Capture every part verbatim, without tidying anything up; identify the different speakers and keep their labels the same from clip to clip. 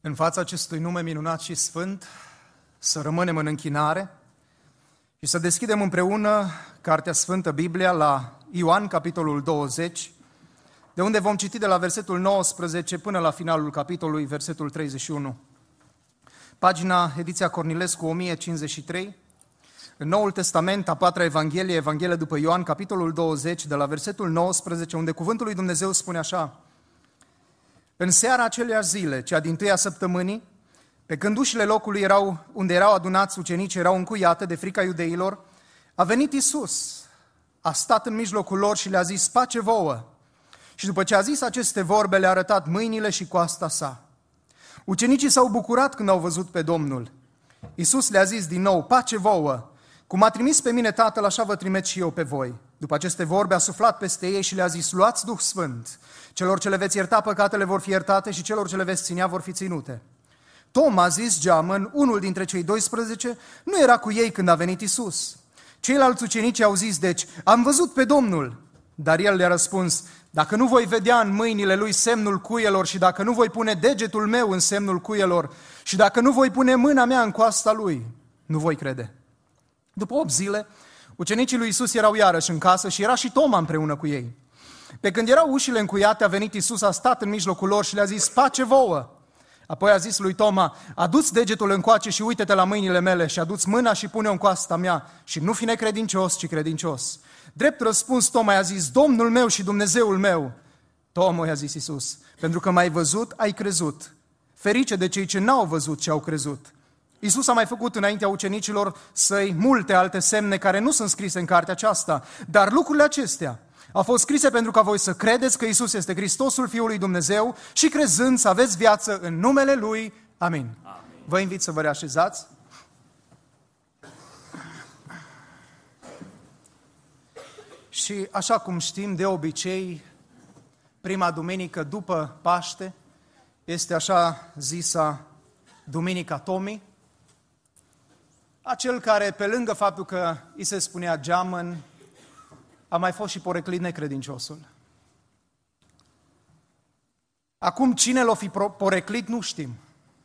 Speaker 1: În fața acestui nume minunat și sfânt, să rămânem în închinare și să deschidem împreună Cartea Sfântă Biblia la Ioan, capitolul douăzeci, de unde vom citi de la versetul nouăsprezece până la finalul capitolului, versetul treizeci și unu. Pagina, ediția Cornilescu, o mie cincizeci și trei, în Noul Testament, a patra Evanghelie, Evanghelia după Ioan, capitolul douăzeci, de la versetul nouăsprezece, unde cuvântul lui Dumnezeu spune așa: În seara aceleiași zile, cea dintâia săptămânii, pe când ușile locului erau, unde erau adunați ucenicii erau încuiate de frica iudeilor, a venit Iisus, a stat în mijlocul lor și le-a zis: pace vouă! Și după ce a zis aceste vorbe, le-a arătat mâinile și coasta sa. Ucenicii s-au bucurat când au văzut pe Domnul. Iisus le-a zis din nou: pace vouă! Cum m-a trimis pe mine Tatăl, așa vă trimit și eu pe voi. După aceste vorbe a suflat peste ei și le-a zis: luați Duh Sfânt. Celor ce le veți ierta păcatele vor fi iertate și celor ce le veți ținea vor fi ținute. Toma, zis Geamăn, unul dintre cei doisprezece, nu era cu ei când a venit Iisus. Ceilalți ucenici au zis deci: am văzut pe Domnul. Dar el le-a răspuns: dacă nu voi vedea în mâinile lui semnul cuielor și dacă nu voi pune degetul meu în semnul cuielor și dacă nu voi pune mâna mea în coasta lui, nu voi crede. După opt zile, ucenicii lui Iisus erau iarăși în casă și era și Toma împreună cu ei. Pe când erau ușile încuiate, a venit Iisus, a stat în mijlocul lor și le-a zis: pace vouă! Apoi a zis lui Toma: adu-ți degetul încoace și uite-te la mâinile mele și adu-ți mâna și pune-o în coasta mea și nu fi necredincios, ci credincios. Drept răspuns, Toma i-a zis: Domnul meu și Dumnezeul meu. Toma i-a zis Iisus: pentru că m-ai văzut, ai crezut. Ferice de cei ce n-au văzut și au crezut. Iisus a mai făcut înaintea ucenicilor săi multe alte semne care nu sunt scrise în cartea aceasta, dar lucrurile acestea au fost scrise pentru ca voi să credeți că Iisus este Hristosul Fiul lui Dumnezeu și crezând să aveți viață în numele Lui. Amin. Amin. Vă invit să vă reașezați. Și așa cum știm, de obicei, prima duminică după Paște este așa zisa Duminica Tomii, acel care, pe lângă faptul că îi se spunea Geamăn, a mai fost și poreclit necredinciosul. Acum, cine l-o fi poreclit, nu știm.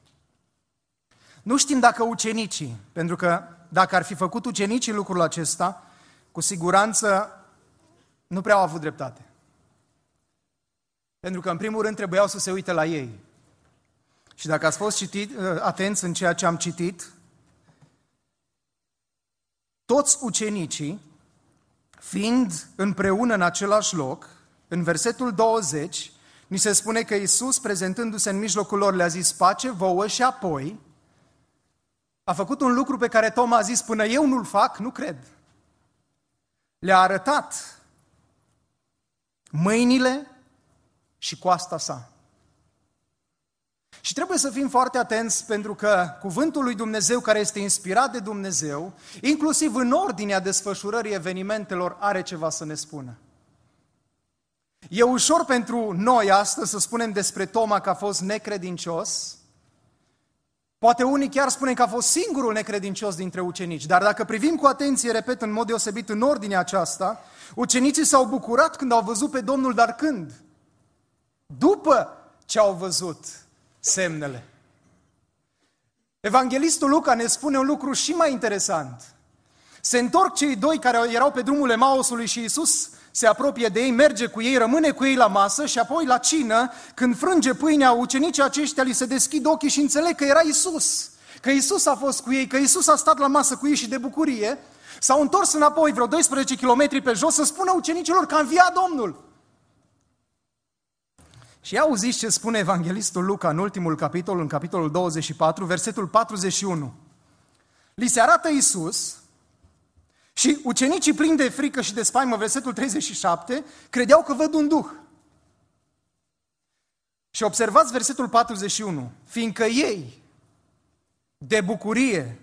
Speaker 1: Nu știm dacă ucenicii, pentru că dacă ar fi făcut ucenicii lucrul acesta, cu siguranță nu prea au avut dreptate. Pentru că, în primul rând, trebuiau să se uite la ei. Și dacă ați fost citit, atenți în ceea ce am citit, toți ucenicii, fiind împreună în același loc, în versetul douăzeci, ni se spune că Iisus, prezentându-se în mijlocul lor, le-a zis: pace vouă, și apoi a făcut un lucru pe care Toma a zis: până eu nu-l fac, nu cred. Le-a arătat mâinile și coasta sa. Și trebuie să fim foarte atenți, pentru că cuvântul lui Dumnezeu, care este inspirat de Dumnezeu, inclusiv în ordinea desfășurării evenimentelor, are ceva să ne spună. E ușor pentru noi astăzi să spunem despre Toma că a fost necredincios. Poate unii chiar spune că a fost singurul necredincios dintre ucenici, dar dacă privim cu atenție, repet, în mod deosebit în ordinea aceasta, ucenicii s-au bucurat când au văzut pe Domnul, dar când? După ce au văzut semnele. Evanghelistul Luca ne spune un lucru și mai interesant. Se întorc cei doi care erau pe drumul Emausului și Iisus se apropie de ei, merge cu ei, rămâne cu ei la masă și apoi la cină, când frânge pâinea, ucenicii aceștia li se deschid ochii și înțeleg că era Iisus, că Iisus a fost cu ei, că Iisus a stat la masă cu ei și de bucurie s-au întors înapoi vreo doisprezece kilometri pe jos să spună ucenicilor că a înviat Domnul. Și auziți ce spune evanghelistul Luca în ultimul capitol, în capitolul douăzeci și patru, versetul patruzeci și unu. Li se arată Iisus și ucenicii, plini de frică și de spaimă, versetul treizeci și șapte, credeau că văd un duh. Și observați versetul patruzeci și unu. Fiindcă ei, de bucurie,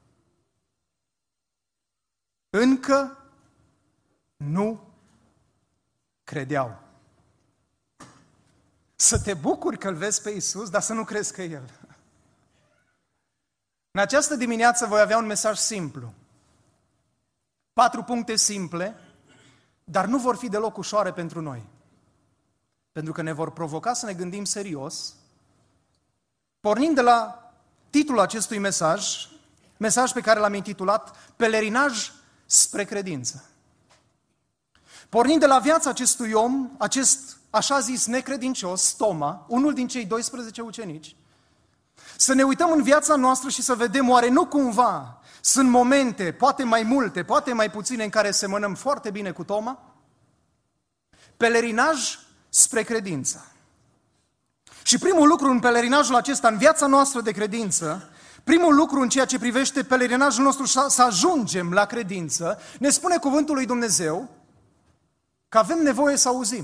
Speaker 1: încă nu credeau. Să te bucuri că îl vezi pe Iisus, dar să nu crezi că e El. În această dimineață voi avea un mesaj simplu. Patru puncte simple, dar nu vor fi deloc ușoare pentru noi. Pentru că ne vor provoca să ne gândim serios Pornind de la titlul acestui mesaj, mesaj pe care l-am intitulat Pelerinaj spre credință. Pornind de la viața acestui om, acest așa zis necredincios, Toma, unul din cei doisprezece ucenici, să ne uităm în viața noastră și să vedem oare nu cumva sunt momente, poate mai multe, poate mai puține, în care semănăm foarte bine cu Toma? Pelerinaj spre credință. Și primul lucru în pelerinajul acesta, în viața noastră de credință, primul lucru în ceea ce privește pelerinajul nostru să ajungem la credință, ne spune cuvântul lui Dumnezeu că avem nevoie să auzim.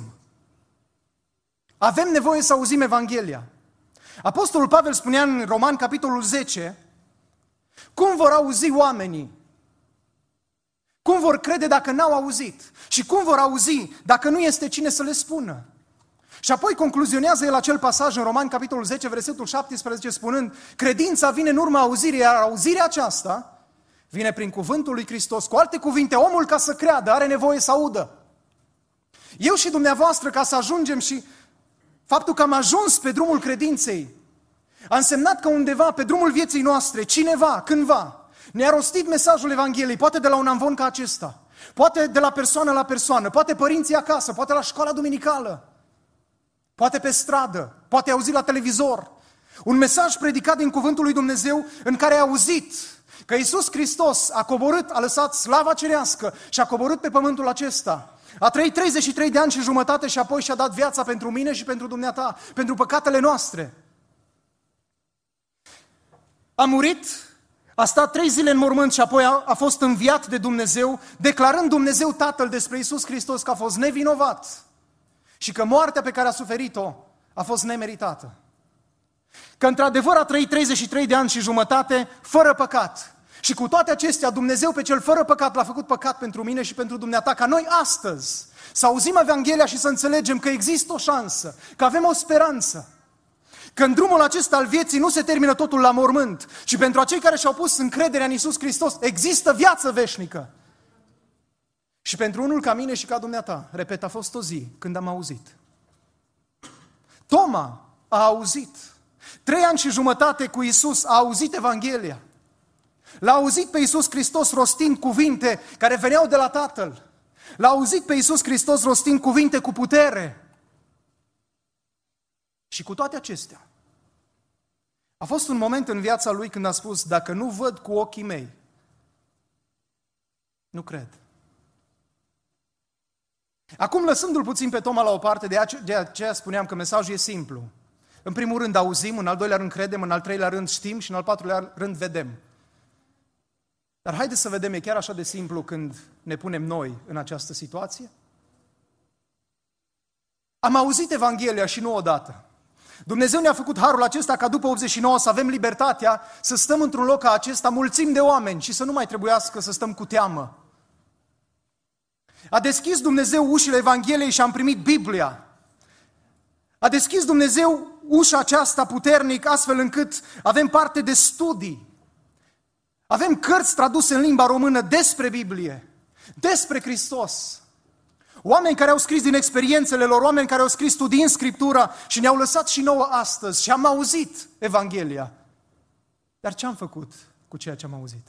Speaker 1: Avem nevoie să auzim Evanghelia. Apostolul Pavel spunea în Romani, capitolul zece, cum vor auzi oamenii? Cum vor crede dacă n-au auzit? Și cum vor auzi dacă nu este cine să le spună? Și apoi concluzionează el acel pasaj în Romani, capitolul zece, versetul șaptesprezece, spunând, credința vine în urma auzirii, iar auzirea aceasta vine prin cuvântul lui Hristos. Cu alte cuvinte, omul ca să creadă are nevoie să audă. Eu și dumneavoastră, ca să ajungem și faptul că am ajuns pe drumul credinței, a însemnat că undeva pe drumul vieții noastre, cineva, cândva, ne-a rostit mesajul Evangheliei, poate de la un amvon ca acesta, poate de la persoană la persoană, poate părinții acasă, poate la școala duminicală, poate pe stradă, poate auzit la televizor. Un mesaj predicat din cuvântul lui Dumnezeu în care ai auzit că Iisus Hristos a coborât, a lăsat slava cerească și a coborât pe pământul acesta. A trăit treizeci și trei de ani și jumătate și apoi și-a dat viața pentru mine și pentru dumneata, pentru păcatele noastre. A murit, a stat trei zile în mormânt și apoi a, a fost înviat de Dumnezeu, declarând Dumnezeu Tatăl despre Iisus Hristos că a fost nevinovat și că moartea pe care a suferit-o a fost nemeritată. Că într-adevăr a trăit treizeci și trei de ani și jumătate fără păcat. Și cu toate acestea, Dumnezeu pe cel fără păcat l-a făcut păcat pentru mine și pentru dumneata, ca noi astăzi să auzim Evanghelia și să înțelegem că există o șansă, că avem o speranță, că în drumul acesta al vieții nu se termină totul la mormânt și pentru acei care și-au pus încrederea în Iisus Hristos există viață veșnică. Și pentru unul ca mine și ca dumneata, repet, a fost o zi când am auzit. Toma a auzit. Trei ani și jumătate cu Iisus a auzit Evanghelia. L-a auzit pe Iisus Hristos rostind cuvinte care veneau de la Tatăl. L-a auzit pe Iisus Hristos rostind cuvinte cu putere. Și cu toate acestea, a fost un moment în viața lui când a spus, dacă nu văd cu ochii mei, nu cred. Acum, lăsându-l puțin pe Toma la o parte, de aceea spuneam că mesajul e simplu. În primul rând auzim, în al doilea rând credem, în al treilea rând știm și în al patrulea rând vedem. Dar haideți să vedem, e chiar așa de simplu când ne punem noi în această situație? Am auzit Evanghelia și nu odată. Dumnezeu ne-a făcut harul acesta ca după optzeci și nouă să avem libertatea să stăm într-un loc ca acesta mulțimi de oameni și să nu mai trebuiască să stăm cu teamă. A deschis Dumnezeu ușile Evangheliei și am primit Biblia. A deschis Dumnezeu ușa aceasta puternic astfel încât avem parte de studii. Avem cărți traduse în limba română despre Biblie, despre Hristos. Oameni care au scris din experiențele lor, oameni care au scris studii în Scriptura și ne-au lăsat și nouă astăzi și am auzit Evanghelia. Dar ce am făcut cu ceea ce am auzit?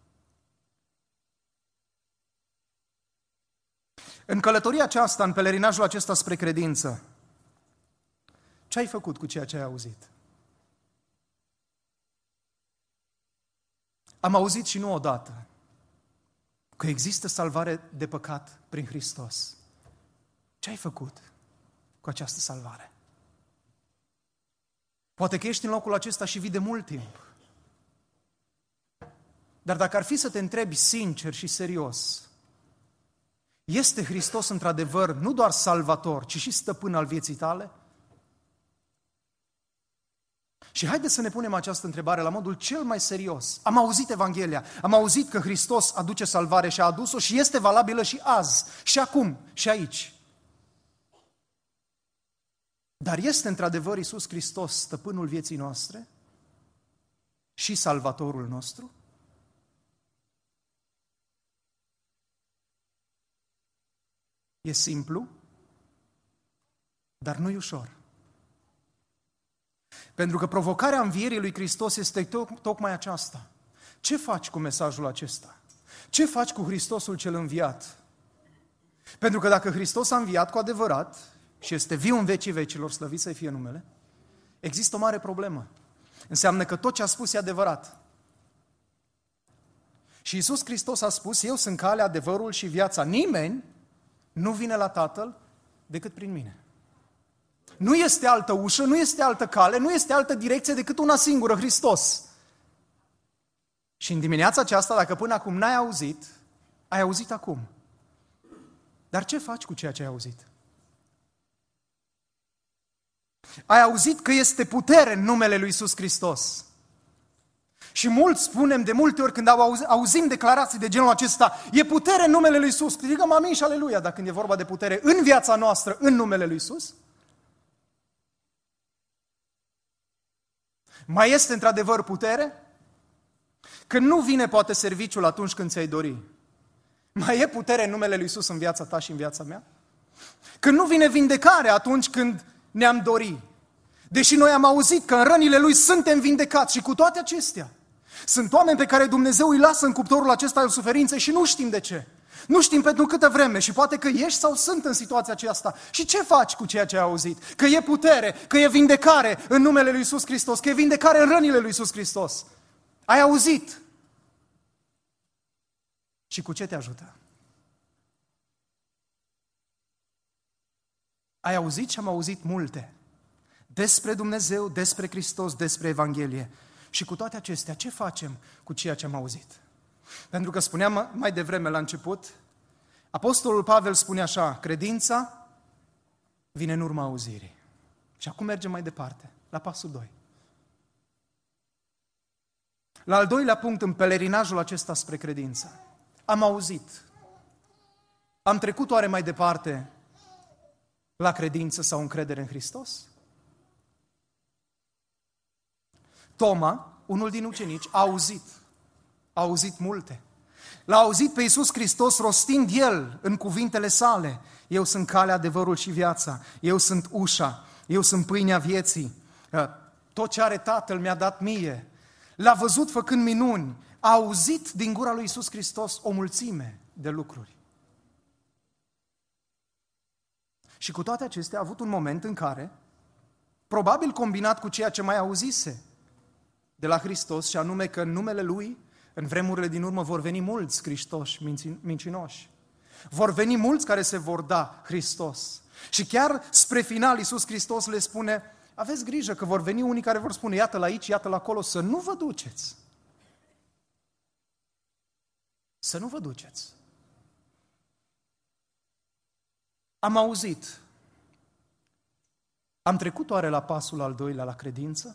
Speaker 1: În călătoria aceasta, în pelerinajul acesta spre credință, ce ai făcut cu ceea ce ai auzit? Am auzit și nu odată că există salvare de păcat prin Hristos. Ce ai făcut cu această salvare? Poate că ești în locul acesta și vii de mult timp. Dar dacă ar fi să te întrebi sincer și serios, este Hristos într-adevăr nu doar salvator, ci și stăpân al vieții tale? Și haideți să ne punem această întrebare la modul cel mai serios. Am auzit Evanghelia, am auzit că Hristos aduce salvare și a adus-o și este valabilă și azi, și acum, și aici. Dar este într-adevăr Iisus Hristos stăpânul vieții noastre și salvatorul nostru? E simplu, dar nu e ușor. Pentru că provocarea învierii lui Hristos este to- tocmai aceasta. Ce faci cu mesajul acesta? Ce faci cu Hristosul cel înviat? Pentru că dacă Hristos a înviat cu adevărat și este viu în vecii vecilor, slăvit să fie numele, există o mare problemă. Înseamnă că tot ce a spus e adevărat. Și Iisus Hristos a spus, eu sunt calea, adevărul și viața. Nimeni nu vine la Tatăl decât prin mine. Nu este altă ușă, nu este altă cale, nu este altă direcție decât una singură, Hristos. Și în dimineața aceasta, dacă până acum n-ai auzit, ai auzit acum. Dar ce faci cu ceea ce ai auzit? Ai auzit că este putere în numele lui Iisus Hristos. Și mulți spunem de multe ori când auzim declarații de genul acesta, e putere în numele lui Iisus. Strigăm amin și aleluia, dar când e vorba de putere în viața noastră, în numele lui Iisus, mai este într-adevăr putere? Când nu vine poate serviciul atunci când ți-ai dori. Mai e putere în numele lui Iisus în viața ta și în viața mea? Când nu vine vindecare atunci când ne-am dori. Deși noi am auzit că în rănile Lui suntem vindecați și cu toate acestea, sunt oameni pe care Dumnezeu îi lasă în cuptorul acesta al suferinței și nu știm de ce. Nu știm pentru câtă vreme și poate că ești sau sunt în situația aceasta. Și ce faci cu ceea ce ai auzit? Că e putere, că e vindecare în numele lui Iisus Hristos, că e vindecare în rănile lui Iisus Hristos. Ai auzit. Și cu ce te ajută? Ai auzit și am auzit multe despre Dumnezeu, despre Hristos, despre Evanghelie. Și cu toate acestea, ce facem cu ceea ce am auzit? Pentru că spuneam mai devreme la început, Apostolul Pavel spune așa, credința vine în urma auzirii. Și acum mergem mai departe, la pasul doi. La al doilea punct, în pelerinajul acesta spre credință, am auzit. Am trecut oare mai departe la credință sau încredere în Hristos? Toma, unul din ucenici, a auzit. A auzit multe. L-a auzit pe Iisus Hristos rostind El în cuvintele sale. Eu sunt calea, adevărul și viața. Eu sunt ușa. Eu sunt pâinea vieții. Tot ce are Tatăl mi-a dat mie. L-a văzut făcând minuni. A auzit din gura lui Iisus Hristos o mulțime de lucruri. Și cu toate acestea a avut un moment în care, probabil combinat cu ceea ce mai auzise de la Hristos, și anume că în numele Lui, în vremurile din urmă, vor veni mulți Hristoși mincinoși. Vor veni mulți care se vor da Hristos. Și chiar spre final Iisus Hristos le spune, aveți grijă că vor veni unii care vor spune, iată-l aici, iată-l acolo, să nu vă duceți. Să nu vă duceți. Am auzit. Am trecut oare la pasul al doilea, la credință?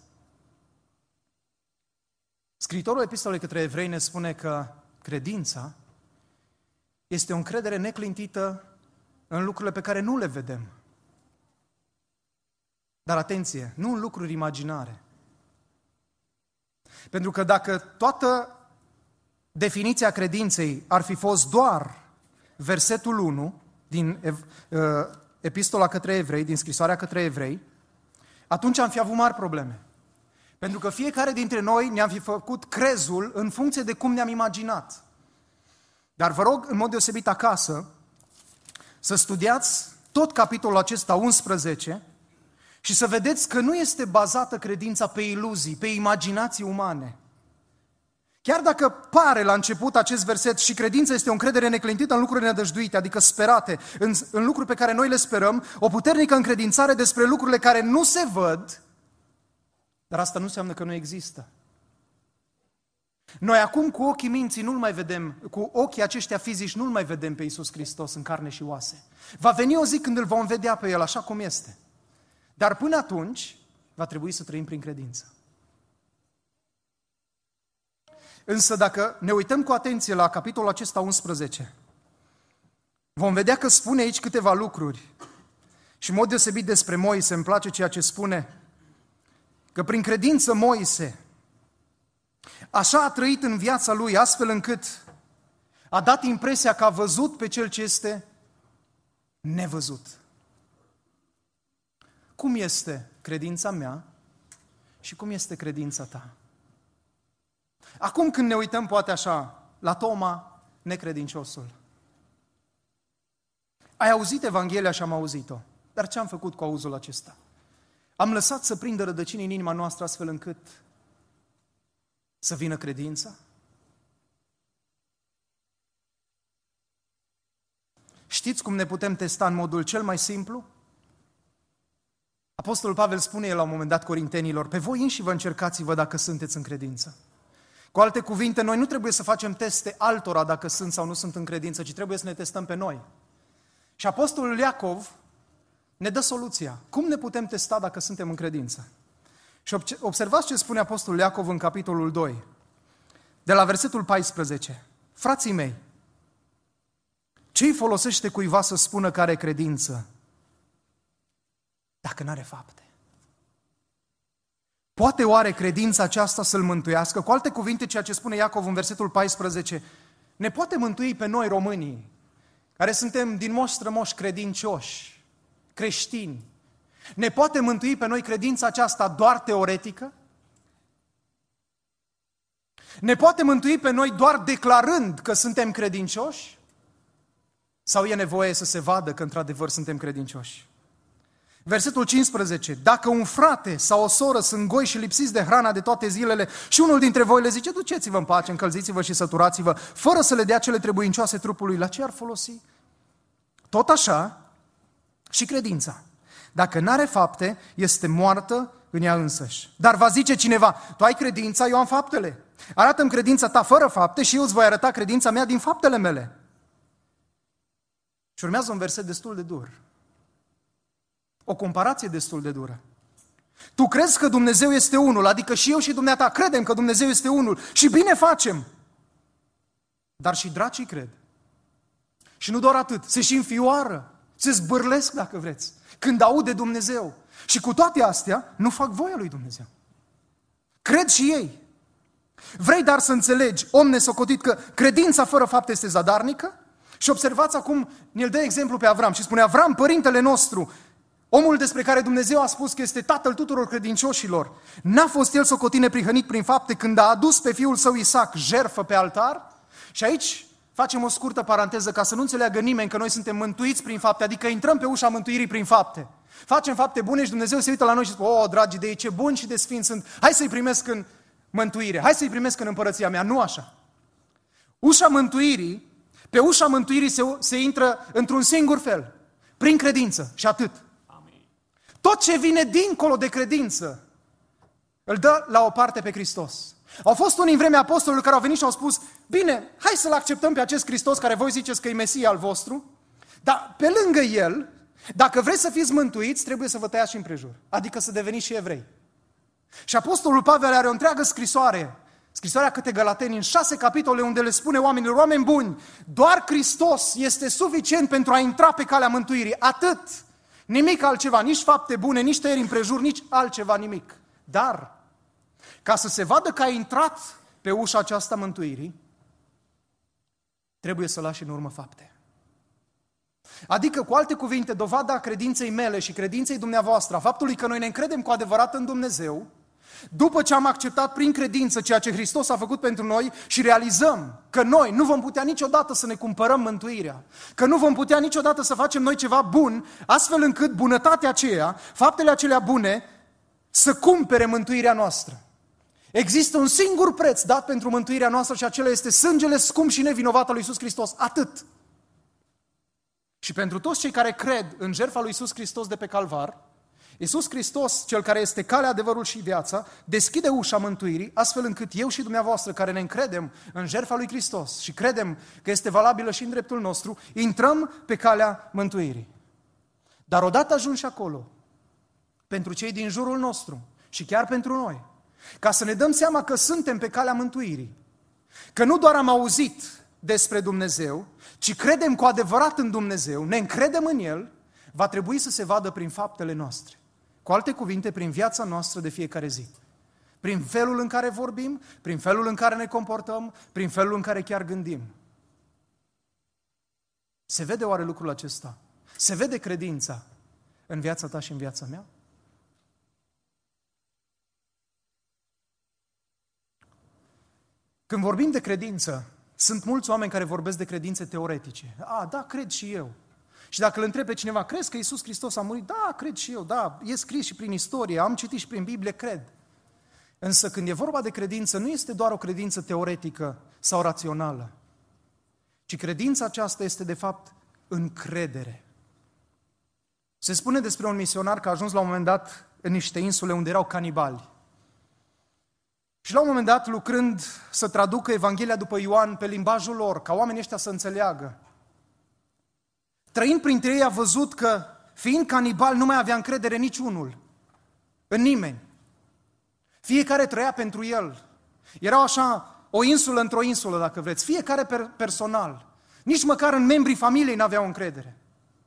Speaker 1: Scriitorul Epistolei către Evrei ne spune că credința este o încredere neclintită în lucrurile pe care nu le vedem. Dar atenție, nu în lucruri imaginare. Pentru că dacă toată definiția credinței ar fi fost doar versetul unu din Epistola către Evrei, din scrisoarea către Evrei, atunci am fi avut mari probleme. Pentru că fiecare dintre noi ne-am fi făcut crezul în funcție de cum ne-am imaginat. Dar vă rog, în mod deosebit acasă, să studiați tot capitolul acesta unsprezece și să vedeți că nu este bazată credința pe iluzii, pe imaginații umane. Chiar dacă pare la început acest verset și credința este o încredere neclintită în lucrurile nedăjduite, adică sperate, în, în lucruri pe care noi le sperăm, o puternică încredințare despre lucrurile care nu se văd, dar asta nu înseamnă că nu există. Noi acum cu ochii minții nu-L mai vedem, cu ochii aceștia fizici nu-L mai vedem pe Iisus Hristos în carne și oase. Va veni o zi când îl vom vedea pe El așa cum este. Dar până atunci va trebui să trăim prin credință. Însă dacă ne uităm cu atenție la capitolul acesta unsprezece, vom vedea că spune aici câteva lucruri. Și în mod deosebit despre Moise îmi place ceea ce spune, că prin credință Moise așa a trăit în viața lui, astfel încât a dat impresia că a văzut pe cel ce este nevăzut. Cum este credința mea și cum este credința ta? Acum când ne uităm poate așa la Toma, necredinciosul. Ai auzit Evanghelia și am auzit-o, dar ce am făcut cu auzul acesta? Am lăsat să prindă rădăcini în inima noastră astfel încât să vină credința? Știți cum ne putem testa în modul cel mai simplu? Apostolul Pavel spune el la un moment dat corintenilor, pe voi înși vă încercați-vă dacă sunteți în credință. Cu alte cuvinte, noi nu trebuie să facem teste altora dacă sunt sau nu sunt în credință, ci trebuie să ne testăm pe noi. Și apostolul Iacov ne dă soluția. Cum ne putem testa dacă suntem în credință? Și observați ce spune apostolul Iacov în capitolul doi, de la versetul paisprezece. Frații mei, ce-i folosește cuiva să spună că are credință dacă n-are fapte? Poate oare credința aceasta să-l mântuiască? Cu alte cuvinte, ceea ce spune Iacov în versetul paisprezece, ne poate mântui pe noi românii, care suntem din moș strămoși credincioși, creștini. Ne poate mântui pe noi credința aceasta doar teoretică? Ne poate mântui pe noi doar declarând că suntem credincioși? Sau e nevoie să se vadă că într-adevăr suntem credincioși? Versetul cincisprezece. Dacă un frate sau o soră sunt goi și lipsiți de hrana de toate zilele și unul dintre voi le zice, duceți-vă în pace, încălziți-vă și săturați-vă, fără să le dea cele trebuincioase trupului, la ce ar folosi? Tot așa și credința. Dacă n-are fapte, este moartă în ea însăși. Dar va zice cineva, tu ai credința, eu am faptele. Arată-mi credința ta fără fapte și eu îți voi arăta credința mea din faptele mele. Și urmează un verset destul de dur. O comparație destul de dură. Tu crezi că Dumnezeu este unul, adică și eu și dumneata credem că Dumnezeu este unul și bine facem. Dar și dracii cred. Și nu doar atât, se și înfioară, se zbârlesc dacă vreți, când aud de Dumnezeu. Și cu toate astea, nu fac voia lui Dumnezeu. Cred și ei. Vrei dar să înțelegi, om nesocotit, că credința fără fapte este zadarnică? Și observați acum, ne-l dă exemplu pe Avram și spune, Avram, părintele nostru, omul despre care Dumnezeu a spus că este tatăl tuturor credincioșilor, n-a fost el socotit neprihănit prin fapte când a adus pe fiul său Isaac jertfă pe altar? Și aici facem o scurtă paranteză ca să nu înțeleagă nimeni că noi suntem mântuiți prin fapte, adică intrăm pe ușa mântuirii prin fapte. Facem fapte bune și Dumnezeu se uită la noi și spune, o, dragii de ei, ce buni și de sfinți sunt, hai să-i primesc în mântuire, hai să-i primesc în împărăția mea. Nu așa. Ușa mântuirii, pe ușa mântuirii se, se intră într-un singur fel, prin credință și atât. Tot ce vine dincolo de credință, îl dă la o parte pe Hristos. Au fost unii în vremea apostolilor care au venit și au spus, bine, hai să-L acceptăm pe acest Hristos care voi ziceți că e Mesia al vostru, dar pe lângă El, dacă vreți să fiți mântuiți, trebuie să vă tăiați și împrejur, adică să deveniți și evrei. Și apostolul Pavel are o întreagă scrisoare, scrisoarea către Galateni, în șase capitole unde le spune oamenilor, oameni buni, doar Hristos este suficient pentru a intra pe calea mântuirii, atât. Nimic altceva, nici fapte bune, nici tăieri împrejur, nici altceva nimic. Dar, ca să se vadă că ai intrat pe ușa aceasta mântuirii, trebuie să lași în urmă fapte. Adică, cu alte cuvinte, dovada credinței mele și credinței dumneavoastră, a faptului că noi ne încredem cu adevărat în Dumnezeu, după ce am acceptat prin credință ceea ce Hristos a făcut pentru noi și realizăm că noi nu vom putea niciodată să ne cumpărăm mântuirea, că nu vom putea niciodată să facem noi ceva bun, astfel încât bunătatea aceea, faptele acelea bune, să cumpere mântuirea noastră. Există un singur preț dat pentru mântuirea noastră și acela este sângele scump și nevinovat al lui Iisus Hristos. Atât. Și pentru toți cei care cred în jertfa lui Iisus Hristos de pe Calvar, Iisus Hristos, Cel care este calea, adevărul și viața, deschide ușa mântuirii, astfel încât eu și dumneavoastră, care ne încredem în jertfa lui Hristos și credem că este valabilă și în dreptul nostru, intrăm pe calea mântuirii. Dar odată ajunși acolo, pentru cei din jurul nostru și chiar pentru noi, ca să ne dăm seama că suntem pe calea mântuirii, că nu doar am auzit despre Dumnezeu, ci credem cu adevărat în Dumnezeu, ne încredem în El, va trebui să se vadă prin faptele noastre. Cu alte cuvinte, prin viața noastră de fiecare zi. Prin felul în care vorbim, prin felul în care ne comportăm, prin felul în care chiar gândim. Se vede oare lucrul acesta? Se vede credința în viața ta și în viața mea? Când vorbim de credință, sunt mulți oameni care vorbesc de credințe teoretice. A, da, cred și eu. Și dacă îl întreb pe cineva, crezi că Iisus Hristos a murit? Da, cred și eu, da, e scris și prin istorie, am citit și prin Biblie, cred. Însă când e vorba de credință, nu este doar o credință teoretică sau rațională, ci credința aceasta este de fapt încredere. Se spune despre un misionar că a ajuns la un moment dat în niște insule unde erau canibali. Și la un moment dat, lucrând să traducă Evanghelia după Ioan pe limbajul lor, ca oamenii ăștia să înțeleagă, trăind printre ei a văzut că, fiind canibal, nu mai avea încredere niciunul în nimeni. Fiecare trăia pentru el. Erau așa o insulă într-o insulă, dacă vreți. Fiecare per- personal. Nici măcar în membrii familiei n-aveau încredere.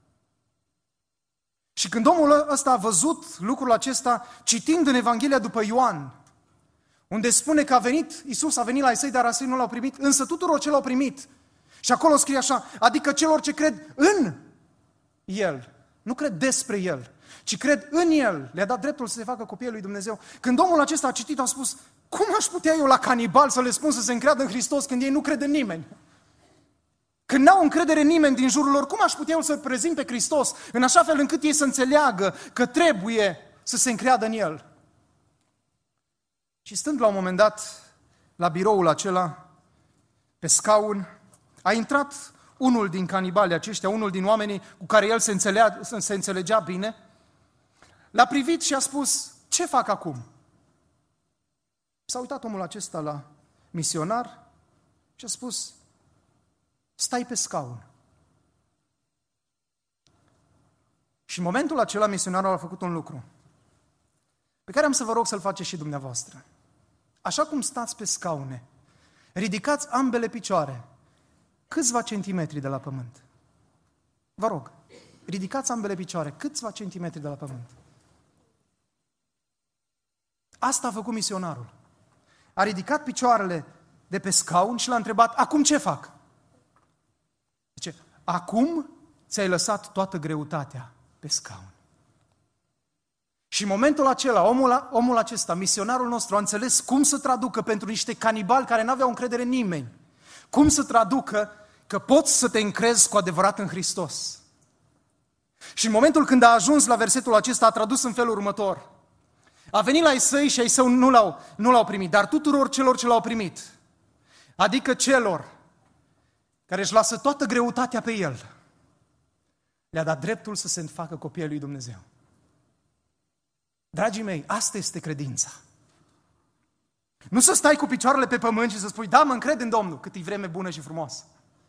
Speaker 1: Și când omul ăsta a văzut lucrul acesta, citind în Evanghelia după Ioan, unde spune că a venit, Iisus a venit la ai săi, dar ai săi nu l-au primit, însă tuturor ce l-au primit. Și acolo scrie așa, adică celor ce cred în El, nu cred despre El, ci cred în El, le-a dat dreptul să se facă copiii lui Dumnezeu. Când omul acesta a citit, a spus, cum aș putea eu la canibal să le spun să se încreadă în Hristos când ei nu cred în nimeni? Când n-au încredere în nimeni din jurul lor, cum aș putea eu să-L prezint pe Hristos în așa fel încât ei să înțeleagă că trebuie să se încreadă în El? Și stând la un moment dat la biroul acela, pe scaun, a intrat unul din canibalii aceștia, unul din oamenii cu care el se înțelegea, se înțelegea bine, l-a privit și a spus, ce fac acum? S-a uitat omul acesta la misionar și a spus, stai pe scaun. Și în momentul acela misionarul a făcut un lucru pe care am să vă rog să-l faceți și dumneavoastră. Așa cum stați pe scaune, ridicați ambele picioare câțiva centimetri de la pământ. Vă rog, ridicați ambele picioare câțiva centimetri de la pământ. Asta a făcut misionarul. A ridicat picioarele de pe scaun și l-a întrebat, acum ce fac? Zice, acum ți-ai lăsat toată greutatea pe scaun. Și în momentul acela, omul, omul acesta, misionarul nostru, a înțeles cum să traducă pentru niște canibali care nu aveau încredere în nimeni. Cum să traducă că poți să te încrezi cu adevărat în Hristos. Și în momentul când a ajuns la versetul acesta, a tradus în felul următor. A venit la ai săi și ai săi nu l-au, nu l-au primit, dar tuturor celor ce l-au primit, adică celor care își lasă toată greutatea pe el, le-a dat dreptul să se facă copiii lui Dumnezeu. Dragii mei, asta este credința. Nu să stai cu picioarele pe pământ și să spui, da, mă încred în Domnul, cât e vreme bună și frumoasă.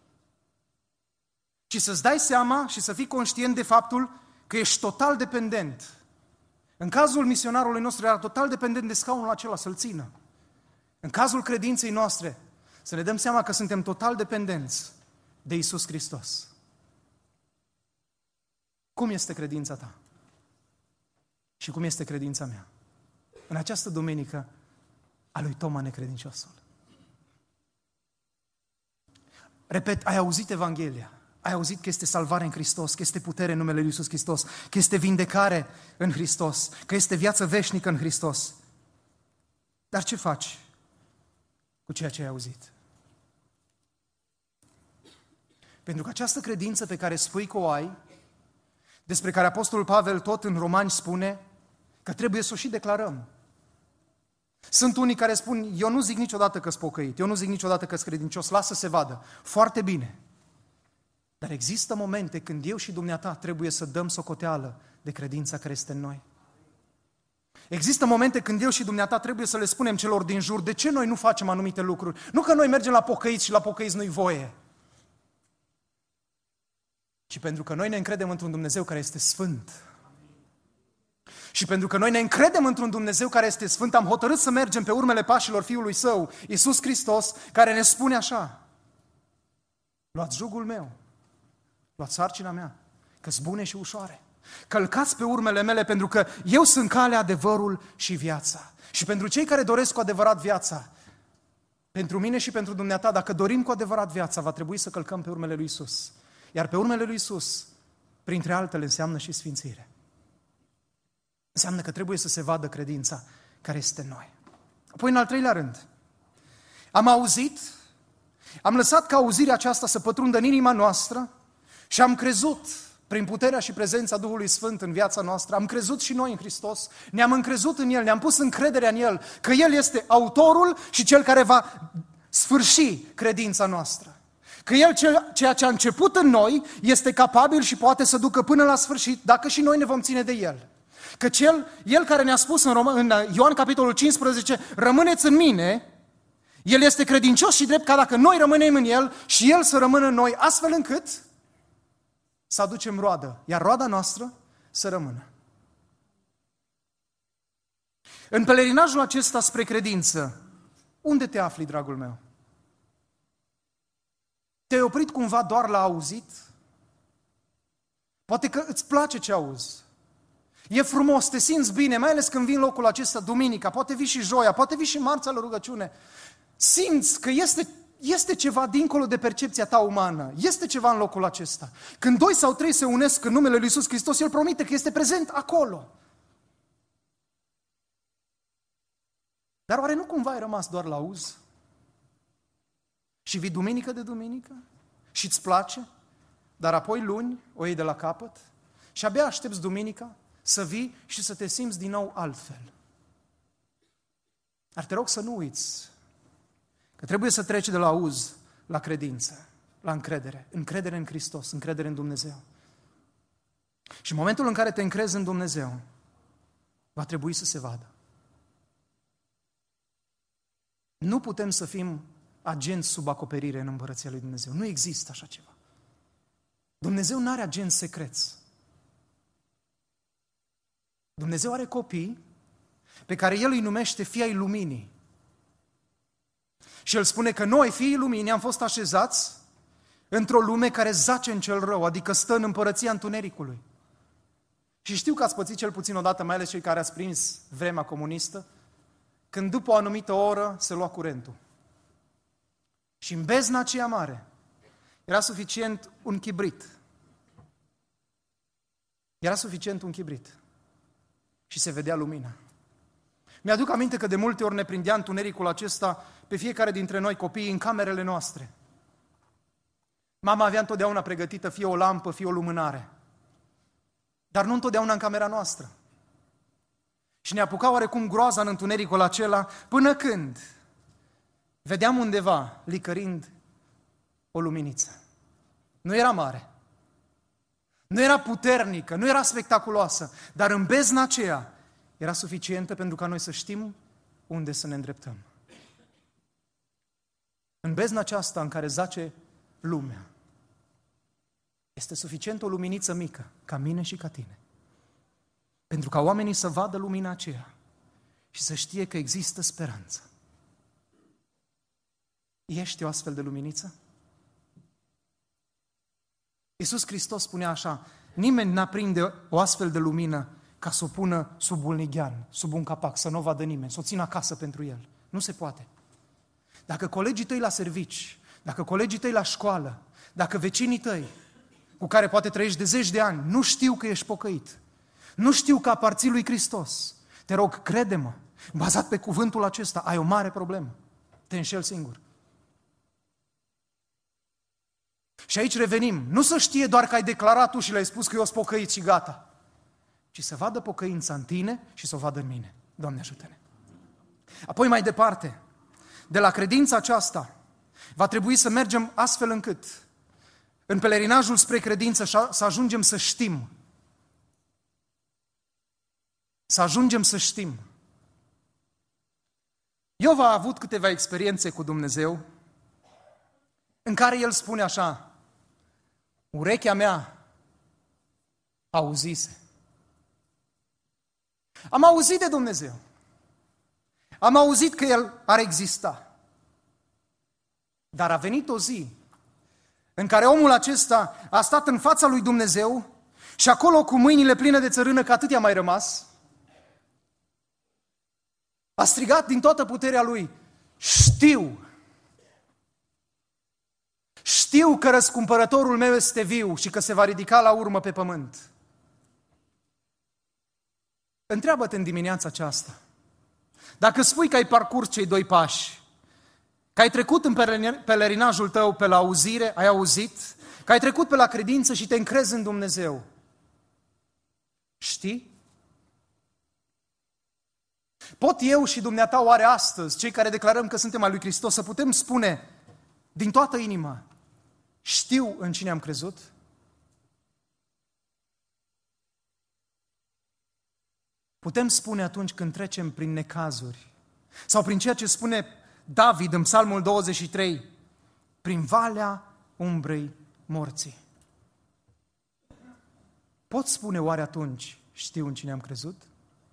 Speaker 1: Ci să-ți dai seama și să fii conștient de faptul că ești total dependent. În cazul misionarului nostru era total dependent de scaunul acela să-l țină. În cazul credinței noastre, să ne dăm seama că suntem total dependenți de Iisus Hristos. Cum este credința ta? Și cum este credința mea? În această duminică a lui Toma necredinciosul. Repet, ai auzit Evanghelia, ai auzit că este salvare în Hristos, că este putere în numele lui Iisus Hristos, că este vindecare în Hristos, că este viață veșnică în Hristos. Dar ce faci cu ceea ce ai auzit? Pentru că această credință pe care spui că o ai, despre care Apostolul Pavel tot în Romani spune că trebuie să o și declarăm. Sunt unii care spun, eu nu zic niciodată că-s pocăit, eu nu zic niciodată că-s credincios, lasă să se vadă. Foarte bine. Dar există momente când eu și dumneata trebuie să dăm socoteală de credința care este în noi. Există momente când eu și dumneata trebuie să le spunem celor din jur de ce noi nu facem anumite lucruri. Nu că noi mergem la pocăiți și la pocăiți nu-i voie, ci pentru că noi ne încredem într-un Dumnezeu care este sfânt. Și pentru că noi ne încredem într-un Dumnezeu care este sfânt, am hotărât să mergem pe urmele pașilor Fiului Său, Iisus Hristos, care ne spune așa: luați jugul meu, luați sarcina mea, că-s bune și ușoare. Călcați pe urmele mele, pentru că eu sunt calea, adevărul și viața. Și pentru cei care doresc cu adevărat viața, pentru mine și pentru dumneata, dacă dorim cu adevărat viața, va trebui să călcăm pe urmele lui Iisus. Iar pe urmele lui Iisus, printre altele, înseamnă și sfințire. Înseamnă că trebuie să se vadă credința care este în noi. Apoi, în al treilea rând, Am auzit, am lăsat ca auzirea aceasta să pătrundă în inima noastră și am crezut prin puterea și prezența Duhului Sfânt în viața noastră, am crezut și noi în Hristos, ne-am încrezut în El, ne-am pus încrederea în El, că El este autorul și Cel care va sfârși credința noastră. Că El, ceea ce a început în noi, este capabil și poate să ducă până la sfârșit, dacă și noi ne vom ține de El. Că cel, El care ne-a spus în, Roma, în Ioan capitolul cincisprezece, rămâneți în mine, El este credincios și drept ca dacă noi rămânem în El și El să rămână în noi, astfel încât să aducem roadă, iar roada noastră să rămână. În pelerinajul acesta spre credință, unde te afli, dragul meu? Te-ai oprit cumva doar la auzit? Poate că îți place ce auzi. E frumos, te simți bine, mai ales când vii în locul acesta duminica, poate vii și joia, poate vii și marțea la rugăciune. Simți că este, este ceva dincolo de percepția ta umană, este ceva în locul acesta. Când doi sau trei se unesc în numele Lui Iisus Hristos, El promite că este prezent acolo. Dar oare nu cumva ai rămas doar la auz? Și vii duminică de duminică? Și îți place? Dar apoi luni o iei de la capăt? Și abia aștepți duminica să vii și să te simți din nou altfel. Dar te rog să nu uiți că trebuie să treci de la auz la credință, la încredere. Încredere în Hristos, încredere în Dumnezeu. Și în momentul în care te încrezi în Dumnezeu, va trebui să se vadă. Nu putem să fim agenți sub acoperire în Împărăția lui Dumnezeu. Nu există așa ceva. Dumnezeu nu are agenți secreți. Dumnezeu are copii pe care El îi numește fii ai luminii. Și El spune că noi, fiii luminii, am fost așezați într-o lume care zace în cel rău, adică stă în împărăția întunericului. Și știu că ați pățit cel puțin odată, mai ales cei care ați prins vremea comunistă, când după o anumită oră se lua curentul. Și în bezna aceea mare era suficient un chibrit. Era suficient un chibrit. Și se vedea lumina. Mi-aduc aminte că de multe ori ne prindea întunericul acesta pe fiecare dintre noi copiii în camerele noastre. Mama avea întotdeauna pregătită fie o lampă, fie o lumânare. Dar nu întotdeauna în camera noastră. Și ne apuca oarecum groaza în întunericul acela, până când vedeam undeva, licărind, o luminiță. Nu era mare, nu era puternică, nu era spectaculoasă, dar în bezna aceea era suficientă pentru ca noi să știm unde să ne îndreptăm. În bezna aceasta în care zace lumea, este suficient o luminiță mică, ca mine și ca tine, pentru ca oamenii să vadă lumina aceea și să știe că există speranță. Ești o astfel de luminiță? Iisus Hristos spunea așa, nimeni n-aprinde o astfel de lumină ca să o pună sub un lighean, sub un capac, să nu o vadă nimeni, să o țină acasă pentru el. Nu se poate. Dacă colegii tăi la servici, dacă colegii tăi la școală, dacă vecinii tăi, cu care poate trăiești de zeci de ani, nu știu că ești pocăit, nu știu că aparții lui Hristos, te rog, crede-mă, bazat pe cuvântul acesta, ai o mare problemă. Te înșeli singur. Și aici revenim. Nu să știe doar că ai declarat tu și le-ai spus că eu sunt pocăit și gata, ci să vadă pocăința în tine și să o vadă în mine. Doamne, ajută-ne! Apoi mai departe, de la credința aceasta, va trebui să mergem astfel încât în pelerinajul spre credință să ajungem să știm. Să ajungem să știm. Iov a avut câteva experiențe cu Dumnezeu în care el spune așa, urechea mea auzise. Am auzit de Dumnezeu. Am auzit că El ar exista. Dar a venit o zi în care omul acesta a stat în fața lui Dumnezeu și acolo cu mâinile pline de țărână, că atât i-a mai rămas, a strigat din toată puterea lui, știu, știu că răscumpărătorul meu este viu și că se va ridica la urmă pe pământ. Întreabă-te în dimineața aceasta, dacă spui că ai parcurs cei doi pași, Că ai trecut în pelerinajul tău pe la auzire, ai auzit, că ai trecut pe la credință și te încrezi în Dumnezeu. Știi? Pot eu și dumneata oare astăzi, cei care declarăm că suntem al lui Hristos, să putem spune din toată inima, știu în cine am crezut? Putem spune atunci când trecem prin necazuri sau prin ceea ce spune David în Psalmul douăzeci și trei, prin valea umbrei morții. Pot spune oare atunci, știu în cine am crezut?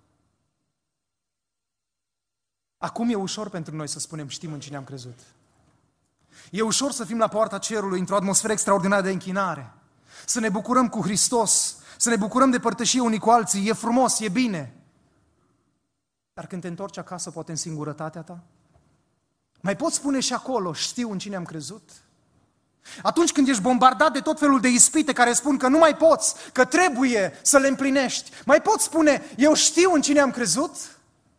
Speaker 1: Acum e ușor pentru noi să spunem, știm în cine am crezut. E ușor să fim la poarta cerului într-o atmosferă extraordinară de închinare, să ne bucurăm cu Hristos, să ne bucurăm de părtășie unii cu alții, e frumos, e bine. Dar când te întorci acasă, poate în singurătatea ta, mai poți spune și acolo, știu în cine am crezut? Atunci când ești bombardat de tot felul de ispite care spun că nu mai poți, că trebuie să le împlinești, mai poți spune, eu știu în cine am crezut?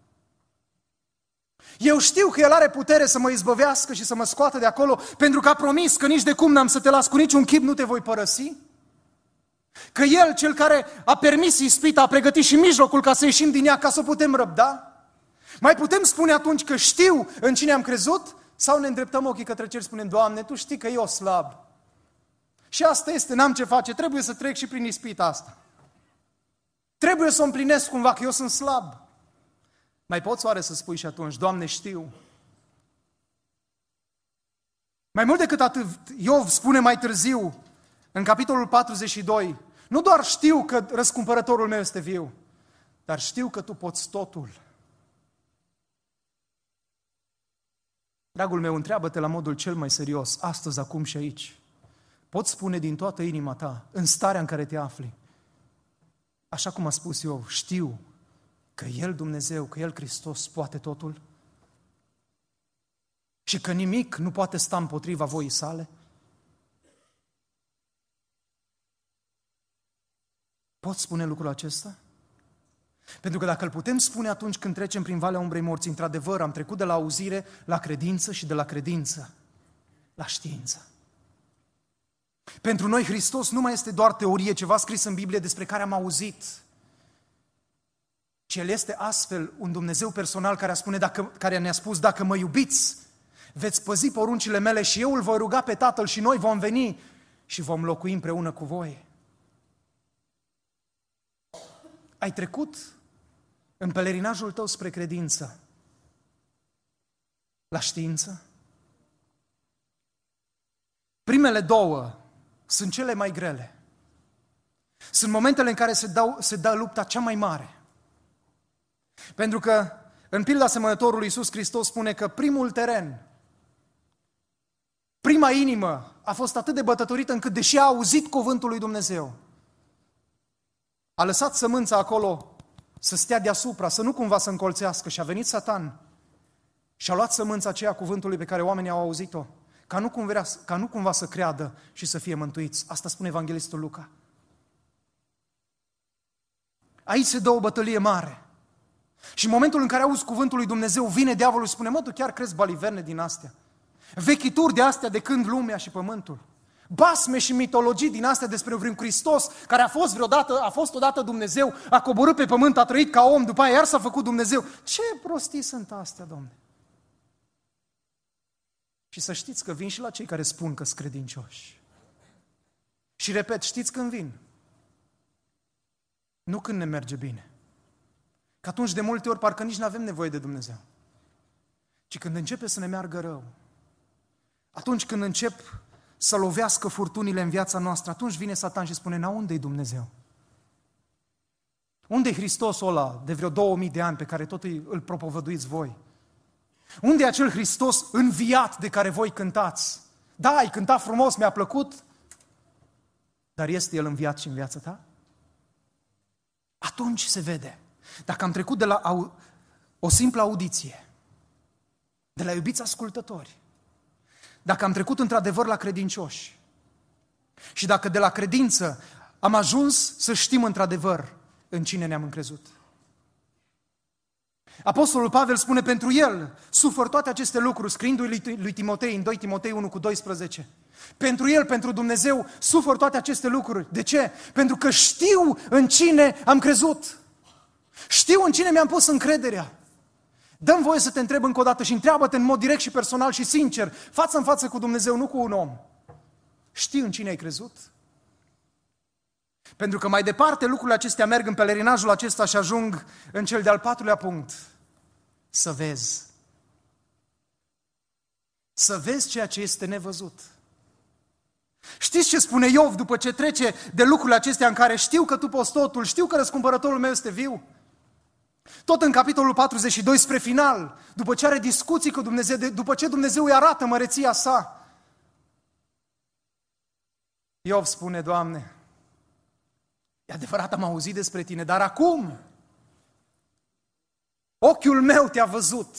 Speaker 1: Eu știu că El are putere să mă izbăvească și să mă scoată de acolo, pentru că a promis că nici de cum n-am să te las, cu niciun chip nu te voi părăsi? Că El, Cel care a permis ispita, a pregătit și mijlocul ca să ieșim din ea, ca să o putem răbda? Mai putem spune atunci că știu în cine am crezut? Sau ne îndreptăm ochii către cer și spunem, Doamne, Tu știi că eu slab. Și asta este, n-am ce face, trebuie să trec și prin ispita asta. Trebuie să o împlinesc cumva, că eu sunt slab. Mai poți oare să spui și atunci, Doamne, știu? Mai mult decât atât, Iov spune mai târziu, în capitolul patruzeci și doi, nu doar știu că răscumpărătorul meu este viu, dar știu că Tu poți totul. Dragul meu, întreabă-te la modul cel mai serios, astăzi, acum și aici. Poți spune din toată inima ta, în starea în care te afli, așa cum a spus Iov, știu că El, Dumnezeu, că El, Hristos, poate totul? Și că nimic nu poate sta împotriva voii Sale? Poți spune lucrul acesta? Pentru că dacă îl putem spune atunci când trecem prin valea umbrei morții, într-adevăr, am trecut de la auzire la credință și de la credință la știință. Pentru noi Hristos nu mai este doar teorie, ceva scris în Biblie despre care am auzit, ci El este astfel un Dumnezeu personal care, a spune, dacă, care ne-a spus, dacă mă iubiți, veți păzi poruncile mele și eu îl voi ruga pe Tatăl și noi vom veni și vom locui împreună cu voi. Ai trecut în pelerinajul tău spre credință la știință? Primele două sunt cele mai grele. Sunt momentele în care se, dau, se dă lupta cea mai mare. Pentru că în pilda semănătorului Iisus Hristos spune că primul teren, prima inimă a fost atât de bătătorită încât, deși a auzit cuvântul lui Dumnezeu, a lăsat sămânța acolo să stea deasupra, să nu cumva să încolțească, și a venit Satan și a luat sămânța aceea cuvântului pe care oamenii au auzit-o, ca nu, cumva, ca nu cumva să creadă și să fie mântuiți. Asta spune evanghelistul Luca. Aici se dă o bătălie mare. Și în momentul în care auzi cuvântul lui Dumnezeu, vine diavolul și spune, mă, tu chiar crezi baliverne din astea? Vechituri de astea de când lumea și pământul? Basme și mitologii din astea despre vreun Hristos care a fost vreodată, a fost odată Dumnezeu, a coborât pe pământ, a trăit ca om, după aia iar s-a făcut Dumnezeu. Ce prostii sunt astea, Domne? Și să știți că vin și la cei care spun că sunt credincioși. Și repet, știți când vin? Nu când ne merge bine. Că atunci de multe ori parcă nici nu avem nevoie de Dumnezeu. Ci când începe să ne meargă rău, atunci când încep să lovească furtunile în viața noastră, atunci vine Satan și spune, na, unde-i Dumnezeu? Unde-i Hristosul ăla de vreo două mii de ani pe care tot îl propovăduiți voi? Unde e acel Hristos înviat de care voi cântați? Da, ai cântat frumos, mi-a plăcut, dar este El înviat și în viața ta? Atunci se vede. Dacă am trecut de la au, o simplă audiție, de la iubiți ascultători, dacă am trecut într-adevăr la credincioși și dacă de la credință am ajuns să știm într-adevăr în cine ne-am încrezut. Apostolul Pavel spune pentru el, sufăr toate aceste lucruri, scriindu-i lui Timotei în doi Timotei unu cu doisprezece. Pentru el, pentru Dumnezeu, sufăr toate aceste lucruri. De ce? Pentru că știu în cine am crezut. Știu în cine mi-am pus încrederea. Dă-mi voie să te întreb încă o dată și întreabă-te în mod direct și personal și sincer, față în față cu Dumnezeu, nu cu un om. Știi în cine ai crezut? Pentru că mai departe lucrurile acestea merg în pelerinajul acesta și ajung în cel de-al patrulea punct. Să vezi. Să vezi ceea ce este nevăzut. Știți ce spune Iov după ce trece de lucrurile acestea în care știu că tu poți totul, știu că răscumpărătorul meu este viu? Tot în capitolul patruzeci și doi spre final, după ce are discuții cu Dumnezeu, după ce Dumnezeu îi arată măreția sa, Iov spune, Doamne, e adevărat, am auzit despre tine, dar acum ochiul meu te-a văzut.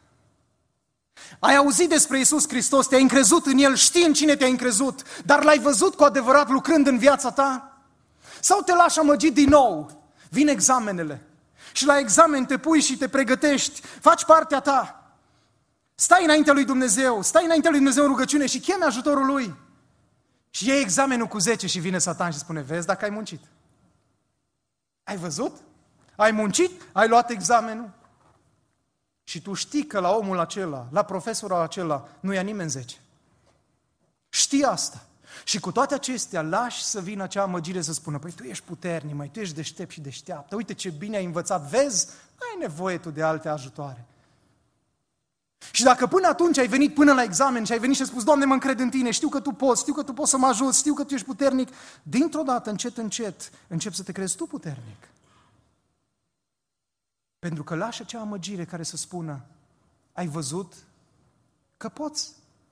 Speaker 1: Ai auzit despre Iisus Hristos, te-ai încrezut în El, știi în cine te-ai încrezut, dar l-ai văzut cu adevărat lucrând în viața ta? Sau te lași amăgit din nou? Vin examenele și la examen te pui și te pregătești, faci partea ta. Stai înaintea lui Dumnezeu, stai înaintea lui Dumnezeu în rugăciune și chemi ajutorul Lui. Și iei examenul cu zece și vine Satan și spune, vezi dacă ai muncit. Ai văzut? Ai muncit? Ai luat examenul? Și tu știi că la omul acela, la profesorul acela, nu ia nimeni zece. Știi asta. Și cu toate acestea lași să vină acea amăgire să spună, păi tu ești puternic, mai tu ești deștept și deșteaptă, uite ce bine ai învățat, vezi, nu ai nevoie tu de alte ajutoare. Și dacă până atunci ai venit până la examen și ai venit și ai spus, Doamne, mă încred în Tine, știu că Tu poți, știu că Tu poți să mă ajuți, știu că Tu ești puternic, dintr-o dată, încet, încet, începi să te crezi tu puternic. Pentru că lași acea amăgire care să spună, ai văzut că poți.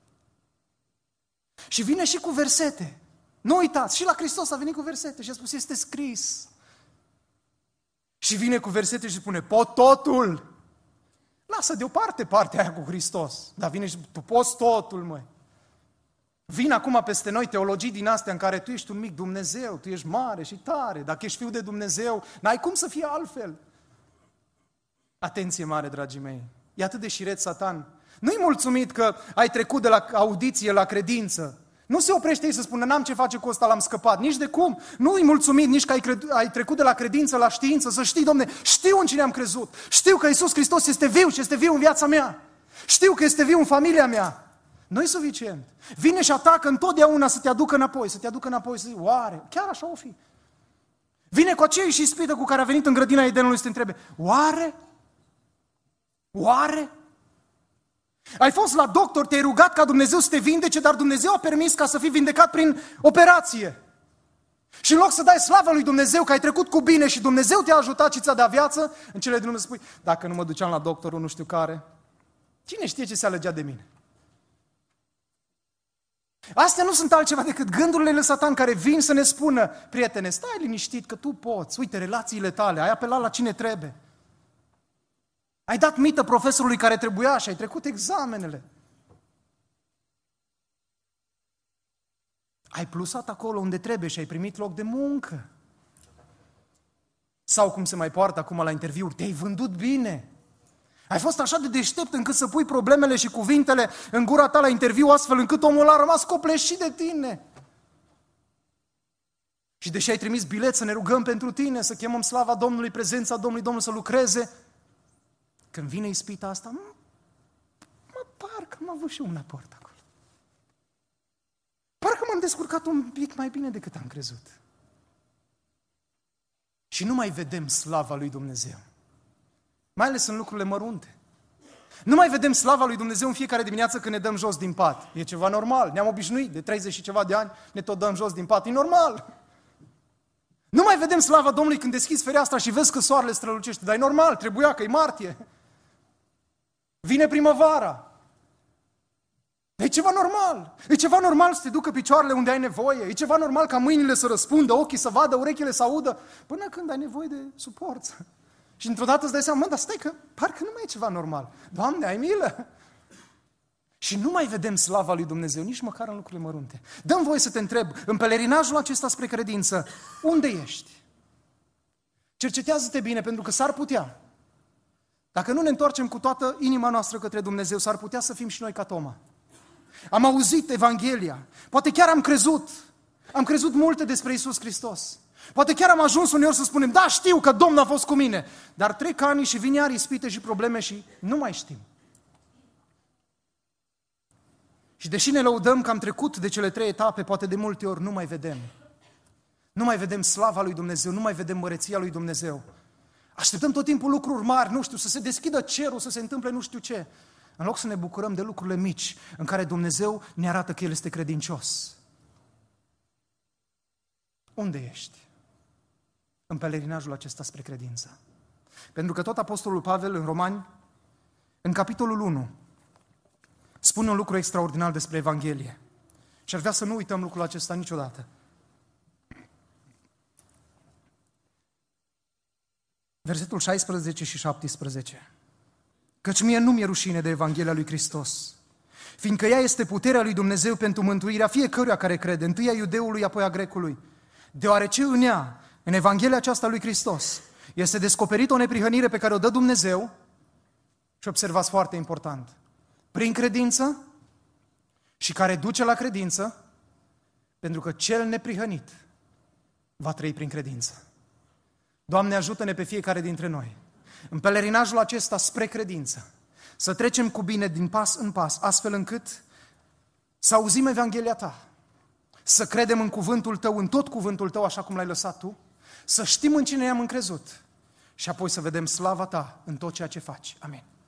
Speaker 1: Și vine și cu versete. Nu uitați, și la Hristos a venit cu versete și a spus, este scris. Și vine cu versete și spune, pot totul. Lasă deoparte partea aia cu Hristos. Dar vine și tu poți totul, măi. Vin acum peste noi teologii din astea în care tu ești un mic Dumnezeu, tu ești mare și tare, dacă ești fiul de Dumnezeu, n-ai cum să fie altfel. Atenție mare, dragii mei, e atât de șiret Satan. Nu-i mulțumit că ai trecut de la audiție la credință. Nu se oprește ei să spună, n-am ce face cu ăsta, l-am scăpat. Nici de cum. Nu-i mulțumit nici că ai, cred, ai trecut de la credință la știință. Să știi, Domne, știu în cine am crezut. Știu că Iisus Hristos este viu și este viu în viața mea. Știu că este viu în familia mea. Nu-i suficient. Vine și atacă întotdeauna să te aducă înapoi, să te aducă înapoi, să zici, oare, chiar așa o fi. Vine cu aceea și ispită cu care a venit în grădina Edenului să te întrebe, oare? Oare? Ai fost la doctor, te-ai rugat ca Dumnezeu să te vindece, dar Dumnezeu a permis ca să fii vindecat prin operație. Și în loc să dai slavă lui Dumnezeu că ai trecut cu bine și Dumnezeu te-a ajutat și ți-a dat viață, în cele din urmă spui, dacă nu mă duceam la doctorul nu știu care, cine știe ce se alegea de mine? Astea nu sunt altceva decât gândurile lui Satan care vin să ne spună, prietene, stai liniștit că tu poți, uite relațiile tale, ai apelat la cine trebuie. Ai dat mită profesorului care trebuia și ai trecut examenele. Ai plusat acolo unde trebuie și ai primit loc de muncă. Sau cum se mai poartă acum la interviuri, te-ai vândut bine. Ai fost așa de deștept încât să pui problemele și cuvintele în gura ta la interviu astfel încât omul a rămas copleșit de tine. Și deși ai trimis bilet să ne rugăm pentru tine, să chemăm slava Domnului, prezența Domnului, Domnul să lucreze, când vine ispita asta, mă, mă parcă am avut și un aport acolo. Parcă m-am descurcat un pic mai bine decât am crezut. Și nu mai vedem slava lui Dumnezeu. Mai ales în lucrurile mărunte. Nu mai vedem slava lui Dumnezeu în fiecare dimineață când ne dăm jos din pat. E ceva normal, ne-am obișnuit, de treizeci și ceva de ani ne tot dăm jos din pat, e normal. Nu mai vedem slava Domnului când deschizi fereastra și vezi că soarele strălucește, dar e normal, trebuia că e martie. Vine primăvara. E ceva normal. E ceva normal să te ducă picioarele unde ai nevoie. E ceva normal ca mâinile să răspundă, ochii să vadă, urechile să audă, până când ai nevoie de suport. Și într-o dată îți dai seama, mă, dar stai că parcă nu mai e ceva normal. Doamne, ai milă! Și nu mai vedem slava lui Dumnezeu, nici măcar în lucrurile mărunte. Dă-mi voie să te întreb, în pelerinajul acesta spre credință, unde ești? Cercetează-te bine, pentru că s-ar putea Dacă nu ne întoarcem cu toată inima noastră către Dumnezeu, s-ar putea să fim și noi ca Toma. Am auzit Evanghelia, poate chiar am crezut, am crezut multe despre Iisus Hristos. Poate chiar am ajuns uneori să spunem, da, știu că Domnul a fost cu mine, dar trec ani și vin iar ispite și probleme și nu mai știm. Și deși ne lăudăm că am trecut de cele trei etape, poate de multe ori nu mai vedem. Nu mai vedem slava lui Dumnezeu, nu mai vedem măreția lui Dumnezeu. Așteptăm tot timpul lucruri mari, nu știu, să se deschidă cerul, să se întâmple nu știu ce. În loc să ne bucurăm de lucrurile mici, în care Dumnezeu ne arată că El este credincios. Unde ești? În pelerinajul acesta spre credință. Pentru că tot Apostolul Pavel în Romani, în capitolul unu, spune un lucru extraordinar despre Evanghelie. Și ar vrea să nu uităm lucrul acesta niciodată. Versetul șaisprezece și șaptesprezece. Căci mie nu mi-e rușine de Evanghelia lui Hristos, fiindcă ea este puterea lui Dumnezeu pentru mântuirea fiecăruia care crede, întâi a iudeului, apoi a grecului. Deoarece în ea, în Evanghelia aceasta lui Hristos, este descoperită o neprihănire pe care o dă Dumnezeu, și observați foarte important, prin credință și care duce la credință, pentru că cel neprihănit va trăi prin credință. Doamne, ajută-ne pe fiecare dintre noi, în pelerinajul acesta spre credință, să trecem cu bine din pas în pas, astfel încât să auzim Evanghelia Ta, să credem în cuvântul Tău, în tot cuvântul Tău, așa cum l-ai lăsat Tu, să știm în cine i-am încrezut și apoi să vedem slava Ta în tot ceea ce faci. Amin.